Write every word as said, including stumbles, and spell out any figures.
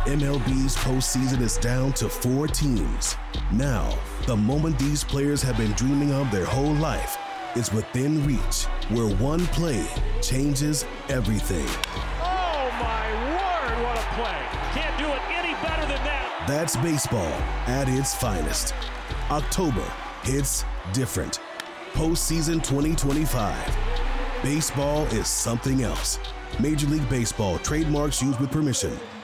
M L B's postseason is down to four teams. Now, the moment these players have been dreaming of their whole life is within reach, where one play changes everything. Oh my word, what a play. Can't do it any better than that. That's baseball at its finest. October hits different. Postseason twenty twenty-five. Baseball is something else. Major League Baseball trademarks used with permission.